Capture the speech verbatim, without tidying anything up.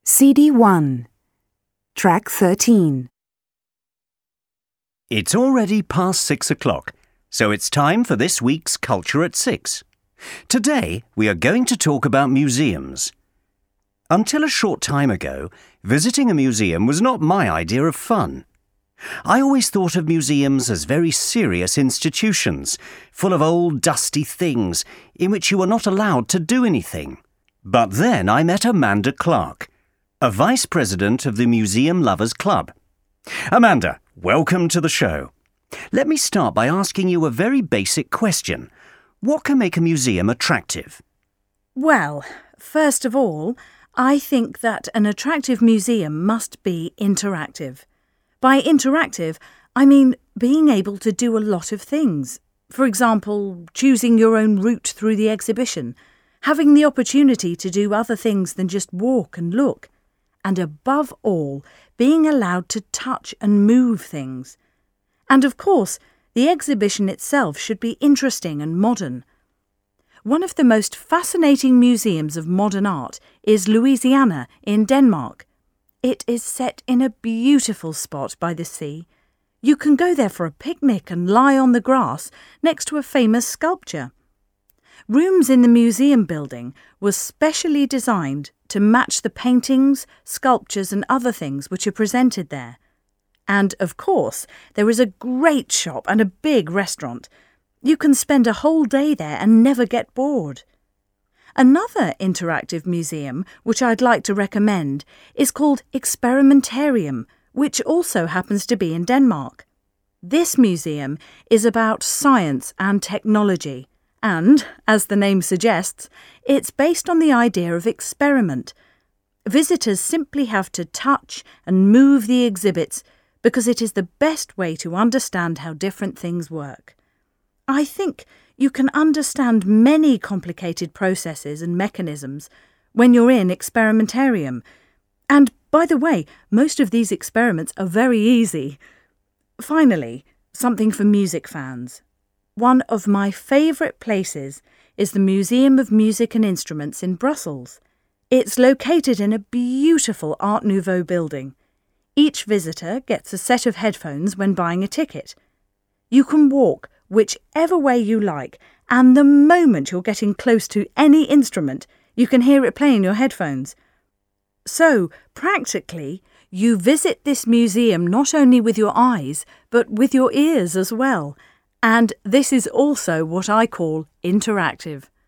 C D one, Track thirteen. It's already past six o'clock, so it's time for this week's Culture at Six. Today, we are going to talk about museums. Until a short time ago, visiting a museum was not my idea of fun. I always thought of museums as very serious institutions, full of old dusty things in which you were not allowed to do anything. But then I met Amanda Clark, a vice president of the Museum Lovers Club. Amanda, welcome to the show. Let me start by asking you a very basic question. What can make a museum attractive? Well, first of all, I think that an attractive museum must be interactive. By interactive, I mean being able to do a lot of things. For example, choosing your own route through the exhibition, having the opportunity to do other things than just walk and look, and above all, being allowed to touch and move things. And of course, the exhibition itself should be interesting and modern. One of the most fascinating museums of modern art is Louisiana in Denmark. It is set in a beautiful spot by the sea. You can go there for a picnic and lie on the grass next to a famous sculpture. Rooms in the museum building were specially designed to match the paintings, sculptures and other things which are presented there. And, of course, there is a great shop and a big restaurant. You can spend a whole day there and never get bored. Another interactive museum, which I'd like to recommend, is called Experimentarium, which also happens to be in Denmark. This museum is about science and technology, and, as the name suggests, it's based on the idea of experiment. Visitors simply have to touch and move the exhibits because it is the best way to understand how different things work. I think you can understand many complicated processes and mechanisms when you're in Experimentarium. And, by the way, most of these experiments are very easy. Finally, something for music fans. One of my favourite places is the Museum of Music and Instruments in Brussels. It's located in a beautiful Art Nouveau building. Each visitor gets a set of headphones when buying a ticket. You can walk whichever way you like, and the moment you're getting close to any instrument, you can hear it play in your headphones. So, practically, you visit this museum not only with your eyes, but with your ears as well. And this is also what I call interactive.